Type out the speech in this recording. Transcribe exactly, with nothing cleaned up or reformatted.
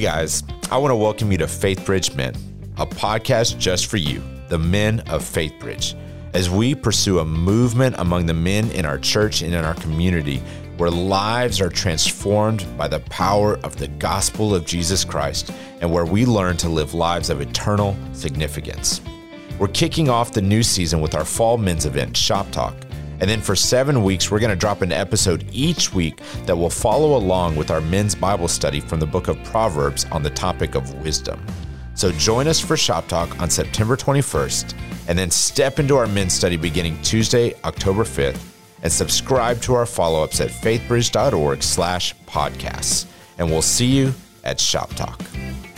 guys, I want to welcome you to Faith Bridge Men, a podcast just for you, the men of Faith Bridge, as we pursue a movement among the men in our church and in our community where lives are transformed by the power of the gospel of Jesus Christ and where we learn to live lives of eternal significance. We're kicking off the new season with our fall men's event, Shop Talk. And then for seven weeks, we're going to drop an episode each week that will follow along with our men's Bible study from the book of Proverbs on the topic of wisdom. So join us for Shop Talk on September twenty-first, and then step into our men's study beginning Tuesday, October fifth, and subscribe to our follow-ups at faithbridge.org slash podcasts. And we'll see you at Shop Talk.